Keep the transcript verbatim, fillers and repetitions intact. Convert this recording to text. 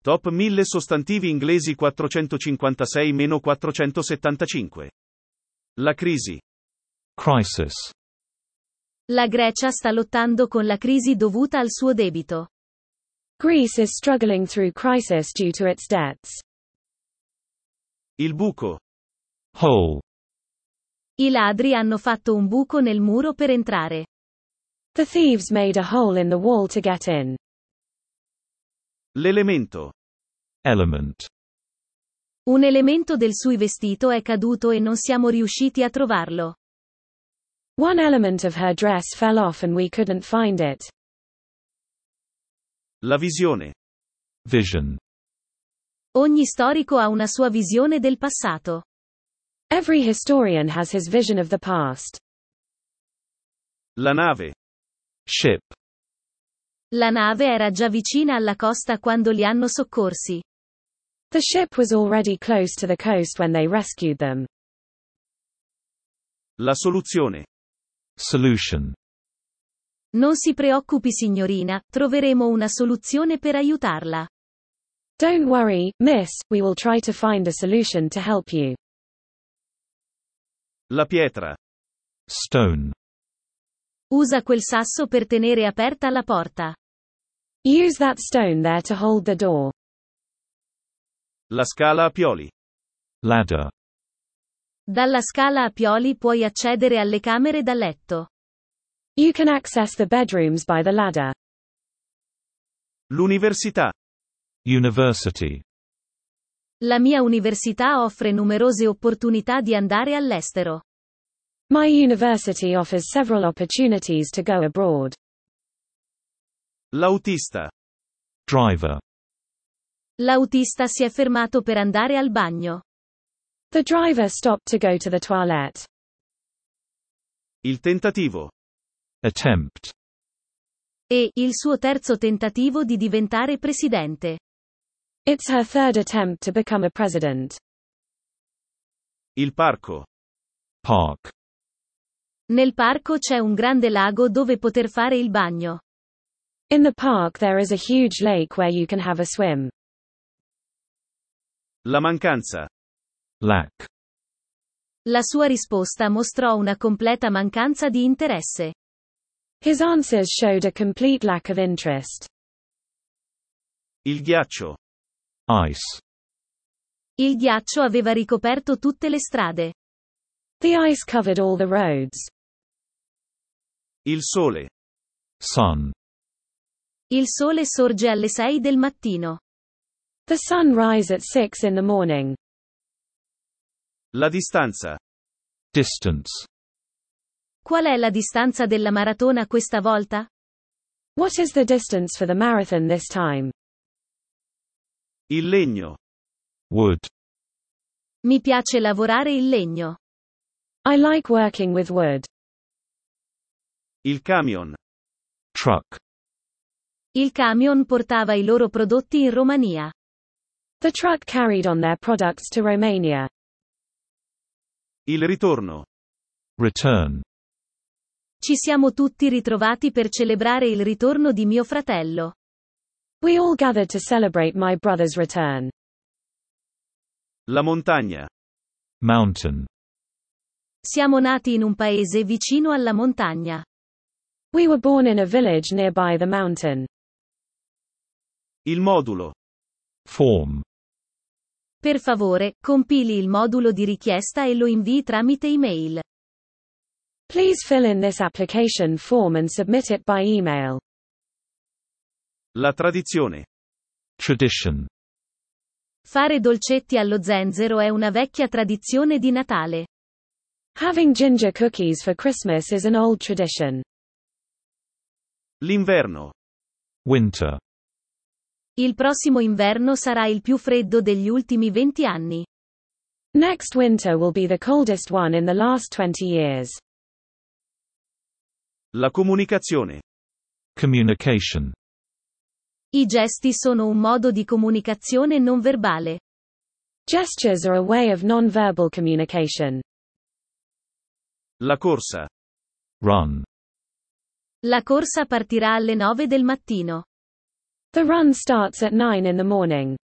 Top mille sostantivi inglesi quattrocentocinquantasei quattrocentosettantacinque. La crisi. Crisis. La Grecia sta lottando con la crisi dovuta al suo debito. Greece is struggling through crisis due to its debts. Il buco. Hole. I ladri hanno fatto un buco nel muro per entrare. The thieves made a hole in the wall to get in. L'elemento. Element. Un elemento del suo vestito è caduto e non siamo riusciti a trovarlo. One element of her dress fell off and we couldn't find it. La visione. Vision. Ogni storico ha una sua visione del passato. Every historian has his vision of the past. La nave. Ship. La nave era già vicina alla costa quando li hanno soccorsi. The ship was already close to the coast when they rescued them. La soluzione. Solution. Non si preoccupi signorina, troveremo una soluzione per aiutarla. Don't worry, miss, we will try to find a solution to help you. La pietra. Stone. Usa quel sasso per tenere aperta la porta. Use that stone there to hold the door. La scala a pioli. Ladder. Dalla scala a pioli puoi accedere alle camere da letto. You can access the bedrooms by the ladder. L'università. University. La mia università offre numerose opportunità di andare all'estero. My university offers several opportunities to go abroad. L'autista. Driver. L'autista si è fermato per andare al bagno. The driver stopped to go to the toilet. Il tentativo. Attempt. E, il suo terzo tentativo di diventare presidente. It's her third attempt to become a president. Il parco. Park. Nel parco c'è un grande lago dove poter fare il bagno. In the park there is a huge lake where you can have a swim. La mancanza. Lack. La sua risposta mostrò una completa mancanza di interesse. His answers showed a complete lack of interest. Il ghiaccio. Ice. Il ghiaccio aveva ricoperto tutte le strade. The ice covered all the roads. Il sole. Sun. Il sole sorge alle sei del mattino. The sun rises at six in the morning. La distanza. Distance. Qual è la distanza della maratona questa volta? What is the distance for the marathon this time? Il legno. Wood. Mi piace lavorare il legno. I like working with wood. Il camion. Truck. Il camion portava i loro prodotti in Romania. The truck carried on their products to Romania. Il ritorno. Return. Ci siamo tutti ritrovati per celebrare il ritorno di mio fratello. We all gathered to celebrate my brother's return. La montagna. Mountain. Siamo nati in un paese vicino alla montagna. We were born in a village nearby the mountain. Il modulo. Form. Per favore, compili il modulo di richiesta e lo invii tramite email. Please fill in this application form and submit it by email. La tradizione. Tradition. Fare dolcetti allo zenzero è una vecchia tradizione di Natale. Having ginger cookies for Christmas is an old tradition. L'inverno. Winter. Il prossimo inverno sarà il più freddo degli ultimi venti anni. Next winter will be the coldest one in the last twenty years. La comunicazione. Communication. I gesti sono un modo di comunicazione non verbale. Gestures are a way of non-verbal communication. La corsa. Run. La corsa partirà alle nove del mattino. The run starts at nine in the morning.